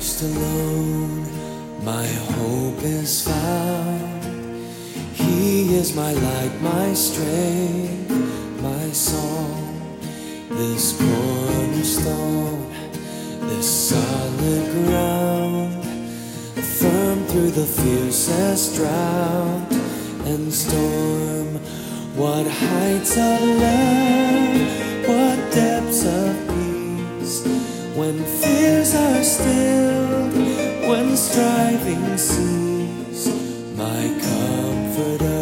Christ alone my hope is found. He is my light, my strength, my song. This cornerstone, this solid ground, firm through the fiercest drought and storm. What heights of love, what depths of peace, when fears are stilled, when striving cease. My comforter,